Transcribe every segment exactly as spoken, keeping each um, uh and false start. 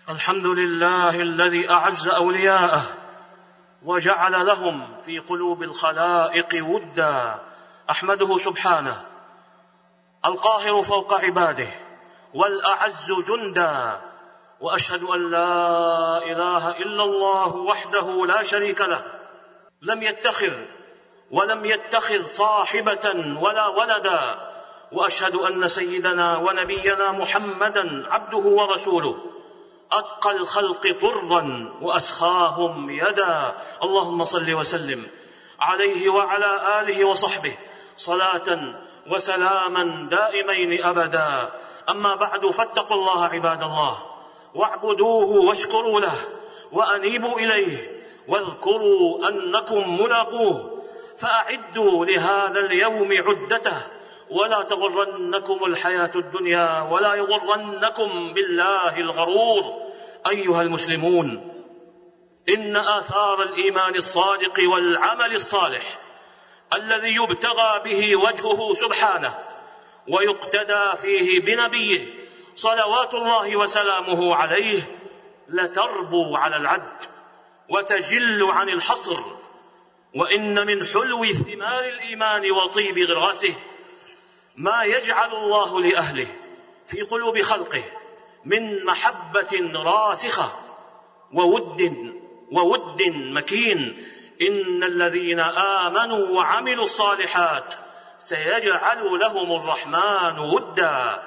الحمد لله الذي أعز أولياءه وجعل لهم في قلوب الخلائق ودا. أحمده سبحانه القاهر فوق عباده والأعز جندا، وأشهد أن لا إله إلا الله وحده لا شريك له، لم يتخذ ولم يتخذ صاحبة ولا ولدا، وأشهد أن سيدنا ونبينا محمدا عبده ورسوله، أتقى الخلق طرا وأسخاهم يدا. اللهم صل وسلم عليه وعلى آله وصحبه صلاة وسلاما دائمين أبدا. أما بعد، فاتقوا الله عباد الله، واعبدوه واشكروا له وأنيبوا إليه، واذكروا أنكم ملاقوه، فأعدوا لهذا اليوم عدته، ولا تغرنكم الحياة الدنيا ولا يغرنكم بالله الغرور. أيها المسلمون، إن آثار الإيمان الصادق والعمل الصالح الذي يبتغى به وجهه سبحانه ويقتدى فيه بنبيه صلوات الله وسلامه عليه لتربو على العد وتجل عن الحصر. وإن من حلو ثمار الإيمان وطيب غراسه ما يجعل الله لأهله في قلوب خلقه من محبة راسخة وود وود مكين. إن الذين آمنوا وعملوا الصالحات سيجعل لهم الرحمن ودا.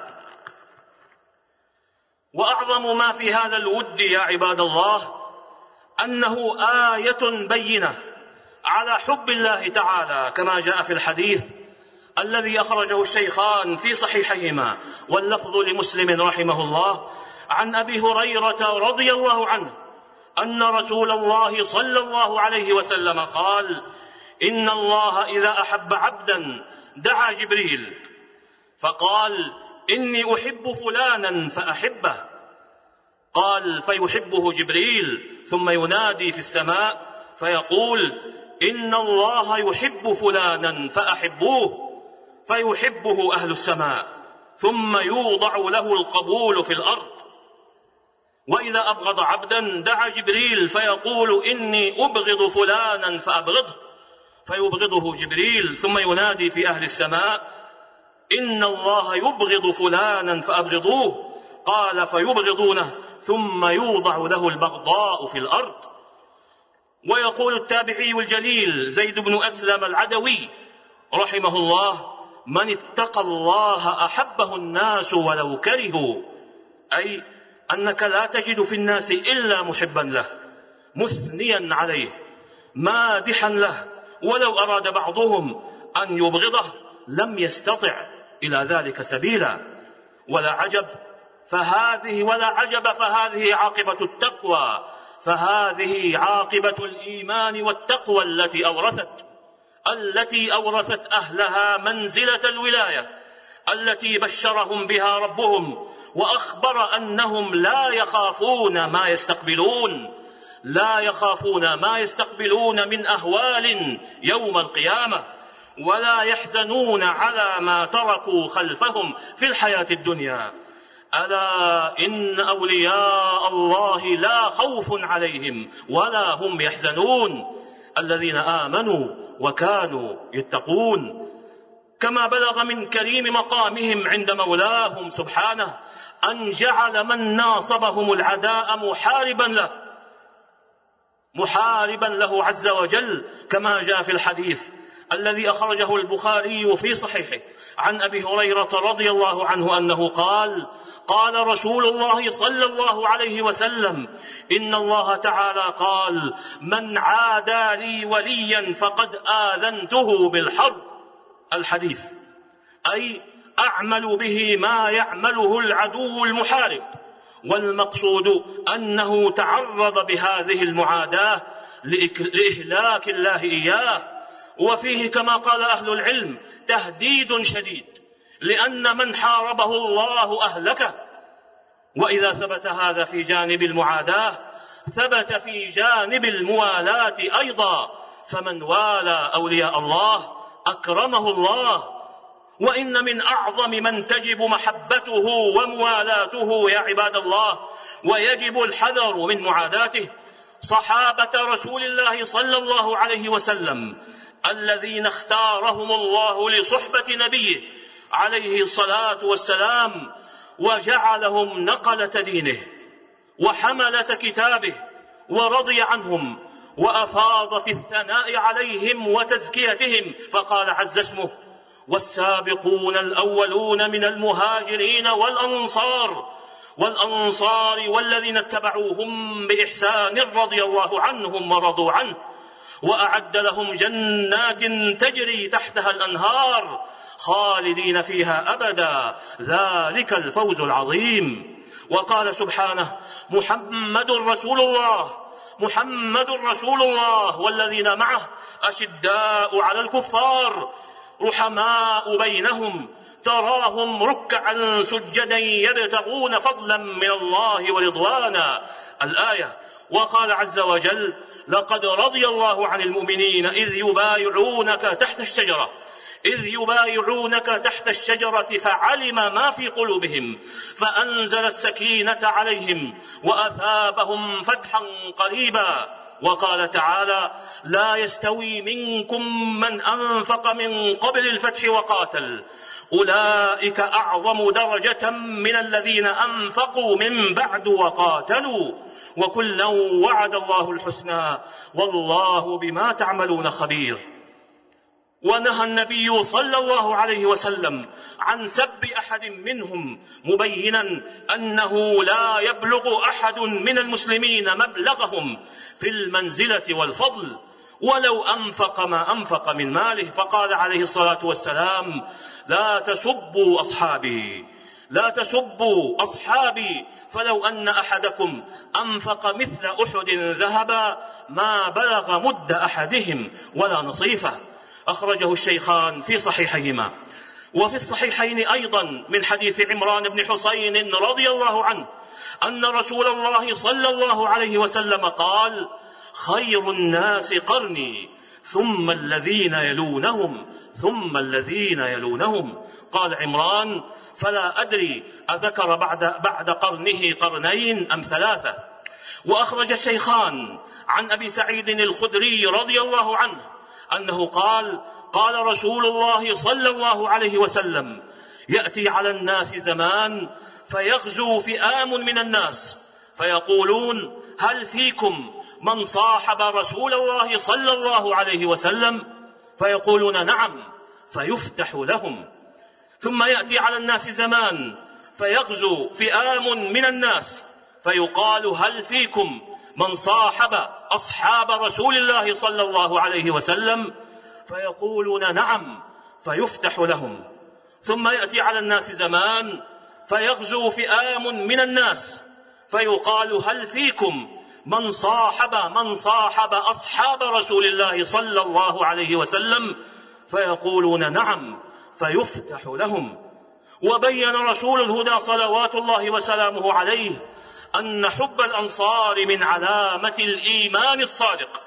وأعظم ما في هذا الود يا عباد الله أنه آية بينة على حب الله تعالى، كما جاء في الحديث الذي أخرجه الشيخان في صحيحيهما، واللفظ لمسلم رحمه الله، عن أبي هريرة رضي الله عنه أن رسول الله صلى الله عليه وسلم قال: إن الله إذا أحب عبدا دعا جبريل فقال: إني أحب فلانا فأحبه. قال: فيحبه جبريل، ثم ينادي في السماء فيقول: إن الله يحب فلانا فأحبوه، فيحبه أهل السماء، ثم يوضع له القبول في الأرض. وإذا أبغض عبدا دعا جبريل فيقول: إني أبغض فلانا فأبغضه، فيبغضه جبريل، ثم ينادي في أهل السماء: إن الله يبغض فلانا فأبغضوه. قال: فيبغضونه، ثم يوضع له البغضاء في الأرض. ويقول التابعي الجليل زيد بن أسلم العدوي رحمه الله: من اتقى الله أحبه الناس ولو كرهوا، أي أنك لا تجد في الناس إلا محبا له مثنيا عليه مادحا له، ولو أراد بعضهم أن يبغضه لم يستطع إلى ذلك سبيلا. ولا عجب فهذه ولا عجب فهذه عاقبة التقوى، فهذه عاقبة الإيمان والتقوى التي أورثت التي أورثت أهلها منزلة الولاية التي بشرهم بها ربهم، وأخبر أنهم لا يخافون ما يستقبلون لا يخافون ما يستقبلون من أهوال يوم القيامة، ولا يحزنون على ما تركوا خلفهم في الحياة الدنيا. ألا إن أولياء الله لا خوف عليهم ولا هم يحزنون، الذين آمنوا وكانوا يتقون. كما بلغ من كريم مقامهم عند مولاهم سبحانه أن جعل من ناصبهم العداء محاربا له محاربا له عز وجل، كما جاء في الحديث الذي أخرجه البخاري في صحيحه عن أبي هريرة رضي الله عنه أنه قال: قال رسول الله صلى الله عليه وسلم: إن الله تعالى قال: من عادى لي وليا فقد آذنته بالحرب. الحديث أي أعمل به ما يعمله العدو المحارب، والمقصود أنه تعرض بهذه المعاداة لإهلاك الله إياه. وفيه كما قال أهل العلم تهديد شديد، لأن من حاربه الله أهلكه. وإذا ثبت هذا في جانب المعاداة ثبت في جانب الموالاة أيضا، فمن والى أولياء الله أكرمه الله وإن من أعظم من تجب محبته وموالاته يا عباد الله ويجب الحذر من معاداته صحابة رسول الله صلى الله عليه وسلم الذين اختارهم الله لصحبة نبيه عليه الصلاة والسلام وجعلهم نقلة دينه وحملة كتابه، ورضي عنهم وأفاض في الثناء عليهم وتزكيتهم، فقال عز اسمه: والسابقون الأولون من المهاجرين والأنصار والأنصار والذين اتبعوهم بإحسان رضي الله عنهم ورضوا عنه وأعد لهم جنات تجري تحتها الأنهار خالدين فيها أبدا ذلك الفوز العظيم. وقال سبحانه: محمد رسول الله محمد رسول الله والذين معه أشداء على الكفار رحماء بينهم تراهم ركعا سجدا يبتغون فضلا من الله ورضوانا. الآية. وقال عز وجل: لقد رضي الله عن المؤمنين إذ يبايعونك تحت الشجرة إذ يبايعونك تحت الشجرة فعلم ما في قلوبهم فأنزل السكينة عليهم وأثابهم فتحا قريبا. وقال تعالى: لا يستوي منكم من أنفق من قبل الفتح وقاتل أولئك أعظم درجة من الذين أنفقوا من بعد وقاتلوا وكلا وعد الله الحسنى والله بما تعملون خبير. ونهى النبي صلى الله عليه وسلم عن سب أحد منهم مبينا أنه لا يبلغ أحد من المسلمين مبلغهم في المنزلة والفضل ولو أنفق ما أنفق من ماله، فقال عليه الصلاة والسلام: لا تسبوا أصحابي لا تسبوا أصحابي فلو أن أحدكم أنفق مثل أحد ذهبا ما بلغ مد أحدهم ولا نصيفه. أخرجه الشيخان في صحيحيهما. وفي الصحيحين أيضا من حديث عمران بن حسين رضي الله عنه أن رسول الله صلى الله عليه وسلم قال: خير الناس قرني ثم الذين يلونهم ثم الذين يلونهم. قال عمران: فلا أدري أذكر بعد, بعد قرنه قرنين أم ثلاثة. وأخرج الشيخان عن أبي سعيد الخدري رضي الله عنه أنه قال: قال رسول الله صلى الله عليه وسلم: يأتي على الناس زمان فيغزو فئام من الناس فيقولون: هل فيكم من صاحب رسول الله صلى الله عليه وسلم؟ فيقولون: نعم، فيفتح لهم. ثم يأتي على الناس زمان فيغزو فئام من الناس فيقال: هل فيكم من صاحب أصحاب رسول الله صلى الله عليه وسلم؟ فيقولون: نعم، فيفتح لهم. ثم يأتي على الناس زمان فيغزو فئام من الناس فيقال: هل فيكم من صاحب من صاحب أصحاب رسول الله صلى الله عليه وسلم؟ فيقولون: نعم، فيفتح لهم. وبين رسول الهدى صلوات الله وسلامه عليه أن حب الأنصار من علامة الإيمان الصادق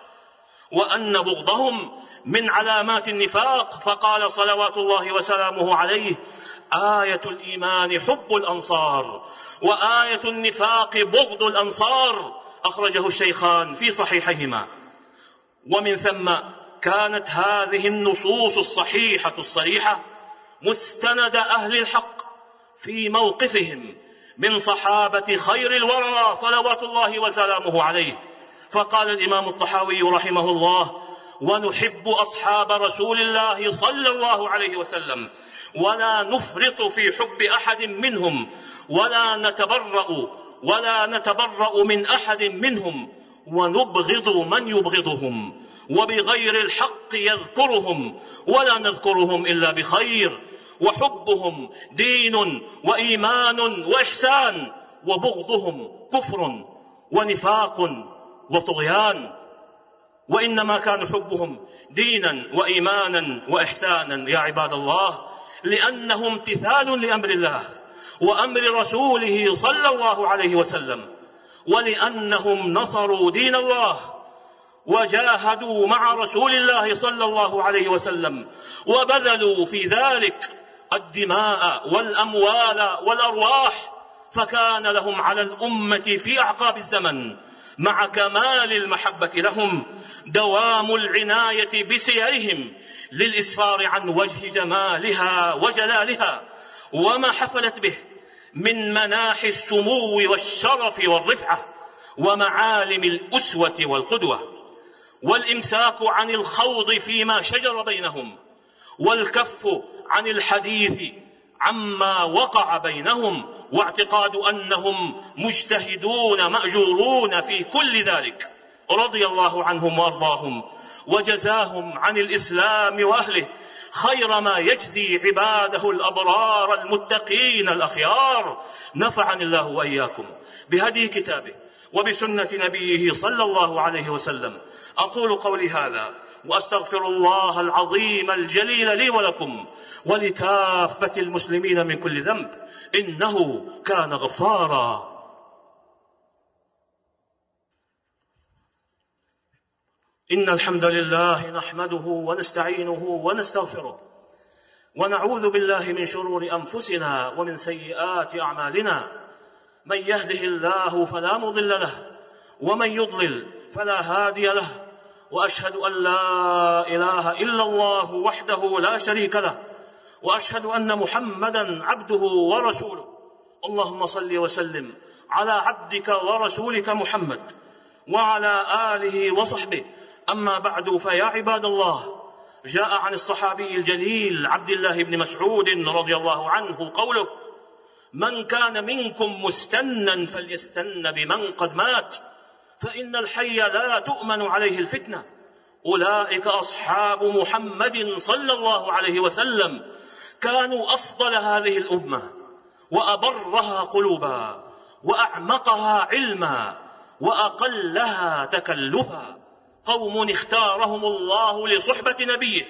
وأن بغضهم من علامات النفاق، فقال صلوات الله وسلامه عليه: آية الإيمان حب الأنصار وآية النفاق بغض الأنصار. أخرجه الشيخان في صحيحهما. ومن ثم كانت هذه النصوص الصحيحة الصريحة مستند أهل الحق في موقفهم من صحابة خير الورى صلوات الله وسلامه عليه. فقال الإمام الطحاوي رحمه الله: ونحب أصحاب رسول الله صلى الله عليه وسلم ولا نفرط في حب أحد منهم ولا نتبرأ ولا نتبرأ من أحد منهم ونبغض من يبغضهم وبغير الحق يذكرهم ولا نذكرهم إلا بخير. وحبهم دين وإيمان وإحسان وبغضهم كفر ونفاق وطغيان. وإنما كان حبهم دينا وإيمانا وإحسانا يا عباد الله لأنه امتثال لأمر الله وأمر رسوله صلى الله عليه وسلم، ولأنهم نصروا دين الله وجاهدوا مع رسول الله صلى الله عليه وسلم وبذلوا في ذلك الدماء والأموال والأرواح، فكان لهم على الأمة في أعقاب الزمن مع كمال المحبة لهم دوام العناية بسيرهم للإسفار عن وجه جمالها وجلالها وما حفلت به من مناحي السمو والشرف والرفعة ومعالم الأسوة والقدوة، والإمساك عن الخوض فيما شجر بينهم، والكف عن الحديث عما وقع بينهم، واعتقاد أنهم مجتهدون مأجورون في كل ذلك. رضي الله عنهم وأرضاهم، وجزاهم عن الإسلام وأهله خير ما يجزي عباده الأبرار المتقين الأخيار. نفعني الله وإياكم بهدي كتابه وبسنة نبيه صلى الله عليه وسلم. أقول قولي هذا وأستغفر الله العظيم الجليل لي ولكم ولكافة المسلمين من كل ذنب، إنه كان غفارا. إن الحمد لله نحمده ونستعينه ونستغفره، ونعوذ بالله من شرور أنفسنا ومن سيئات أعمالنا. من يهده الله فلا مضل له، ومن يضلل فلا هادي له، وأشهد أن لا إله إلا الله وحده لا شريك له، وأشهد أن محمدًا عبده ورسوله. اللهم صل وسلم على عبدك ورسولك محمد وعلى آله وصحبه. أما بعد، فيا عباد الله، جاء عن الصحابي الجليل عبد الله بن مسعود رضي الله عنه قوله: من كان منكم مستنا فليستن بمن قد مات، فإن الحي لا تؤمن عليه الفتنة. أولئك أصحاب محمد صلى الله عليه وسلم، كانوا أفضل هذه الأمة وأبرها قلوبا وأعمقها علما وأقلها تكلفا، قوم اختارهم الله لصحبة نبيه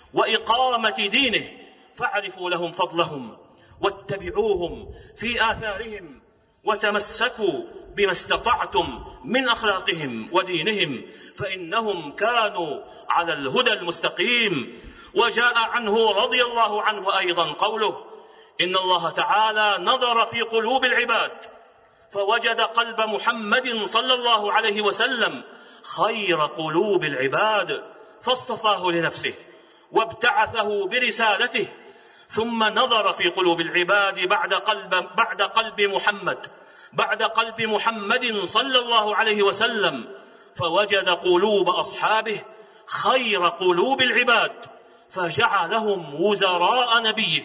وإقامة دينه، فاعرفوا لهم فضلهم واتبعوهم في آثارهم وتمسكوا بما استطعتم من أخلاقهم ودينهم، فإنهم كانوا على الهدى المستقيم. وجاء عنه رضي الله عنه أيضا قوله: إن الله تعالى نظر في قلوب العباد فوجد قلب محمد صلى الله عليه وسلم خير قلوب العباد، فاصطفاه لنفسه وابتعثه برسالته. ثم نظر في قلوب العباد بعد قلب, بعد قلب محمد بعد قلب محمد صلى الله عليه وسلم فوجد قلوب أصحابه خير قلوب العباد، فجعلهم وزراء نبيه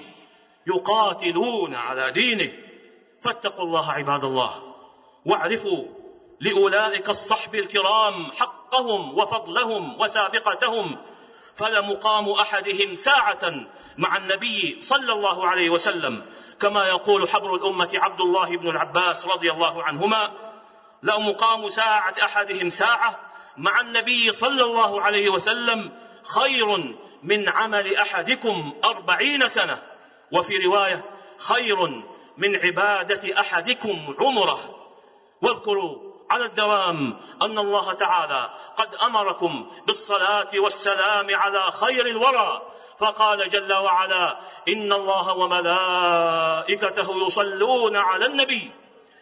يقاتلون على دينه. فاتقوا الله عباد الله، واعرفوا لأولئك الصحب الكرام حقهم وفضلهم وسابقتهم، فلمقام أحدهم ساعة مع النبي صلى الله عليه وسلم، كما يقول حبر الأمة عبد الله بن العباس رضي الله عنهما: لمقام ساعة أحدهم ساعة مع النبي صلى الله عليه وسلم خير من عمل أحدكم أربعين سنة، وفي رواية: خير من عبادة أحدكم عمره. واذكروا على الدوام أن الله تعالى قد أمركم بالصلاة والسلام على خير الورى، فقال جل وعلا: إن الله وملائكته يصلون على النبي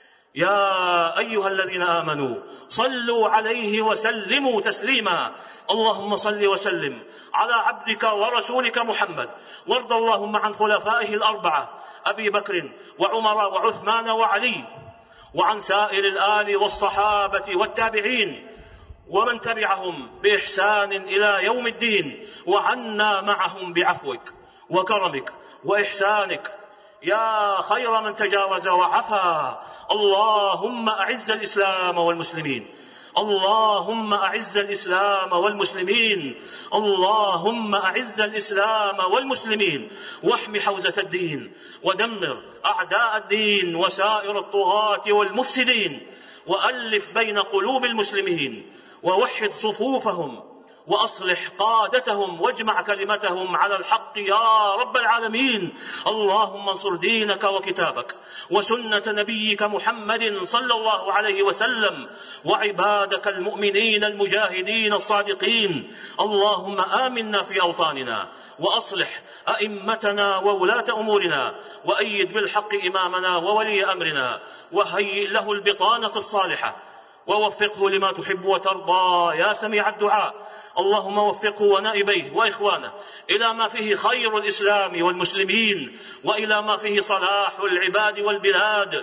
يا أيها الذين آمنوا صلوا عليه وسلموا تسليما. اللهم صل وسلم على عبدك ورسولك محمد، وارض اللهم عن خلفائه الأربعة أبي بكر وعمر وعثمان وعلي، وعن سائر الآل والصحابة والتابعين ومن تبعهم بإحسان إلى يوم الدين، وعنا معهم بعفوك وكرمك وإحسانك يا خير من تجاوز وعفا. اللهم أعز الإسلام والمسلمين، اللهم أعز الإسلام والمسلمين، اللهم أعز الإسلام والمسلمين، واحم حوزة الدين، ودمر أعداء الدين وسائر الطغاة والمفسدين، وألف بين قلوب المسلمين، ووحد صفوفهم، وأصلح قادتهم واجمع كلمتهم على الحق يا رب العالمين. اللهم انصر دينك وكتابك وسنة نبيك محمد صلى الله عليه وسلم وعبادك المؤمنين المجاهدين الصادقين. اللهم آمنا في أوطاننا وأصلح أئمتنا وولاة أمورنا وأيد بالحق إمامنا وولي أمرنا وهيئ له البطانة الصالحة ووفقه لما تحب وترضى يا سميع الدعاء. اللهم وفقه ونائبيه وإخوانه إلى ما فيه خير الإسلام والمسلمين وإلى ما فيه صلاح العباد والبلاد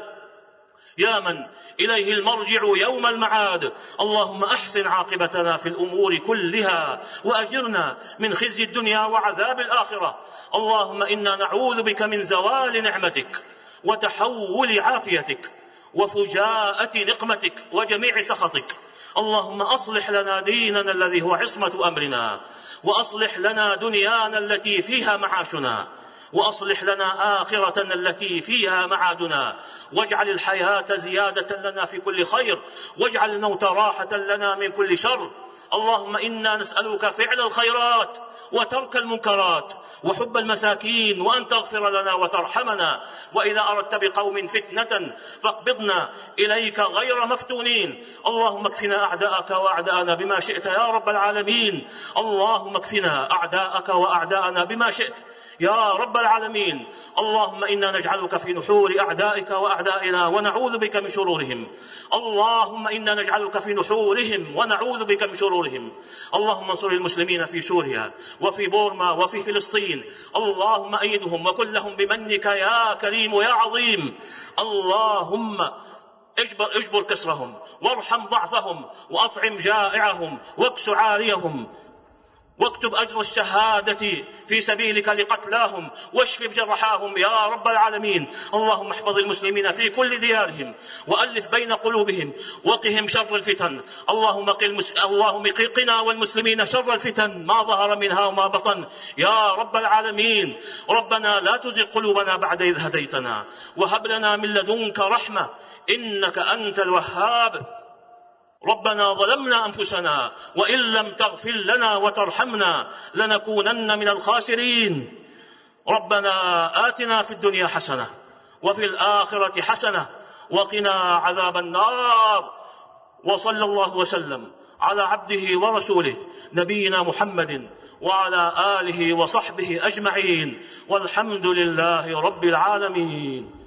يا من إليه المرجع يوم المعاد. اللهم أحسن عاقبتنا في الأمور كلها وأجرنا من خزي الدنيا وعذاب الآخرة. اللهم إنا نعوذ بك من زوال نعمتك وتحول عافيتك وفجاءة نقمتك وجميع سخطك. اللهم أصلح لنا ديننا الذي هو عصمة أمرنا وأصلح لنا دنيانا التي فيها معاشنا وأصلح لنا آخرتنا التي فيها معادنا واجعل الحياة زيادة لنا في كل خير واجعل الموت راحة لنا من كل شر. اللهم إنا نسألك فعل الخيرات وترك المنكرات وحب المساكين وأن تغفر لنا وترحمنا، وإذا أردت بقوم فتنة فاقبضنا إليك غير مفتونين. اللهم اكفنا أعداءك وأعداءنا بما شئت يا رب العالمين. اللهم اكفنا أعداءك وأعداءنا بما شئت يا رب العالمين. اللهم إنا نجعلك في نحور أعدائك وأعدائنا ونعوذ بك من شرورهم. اللهم إنا نجعلك في نحورهم ونعوذ بك من شرورهم. اللهم انصر المسلمين في سوريا وفي بورما وفي فلسطين. اللهم أيدهم وكن لهم بمنك يا كريم يا عظيم. اللهم اجبر, اجبر كسرهم وارحم ضعفهم وأطعم جائعهم واكس عاريهم واكتب أجر الشهادة في سبيلك لقتلاهم واشف جرحاهم يا رب العالمين. اللهم احفظ المسلمين في كل ديارهم وألف بين قلوبهم وقهم شر الفتن. اللهم قل اللهم قنا والمسلمين شر الفتن ما ظهر منها وما بطن يا رب العالمين. ربنا لا تزغ قلوبنا بعد إذ هديتنا وهب لنا من لدنك رحمة إنك أنت الوهاب. ربنا ظلمنا أنفسنا وإن لم تغفر لنا وترحمنا لنكونن من الخاسرين. ربنا آتنا في الدنيا حسنة وفي الآخرة حسنة وقنا عذاب النار. وصلى الله وسلم على عبده ورسوله نبينا محمد وعلى آله وصحبه أجمعين والحمد لله رب العالمين.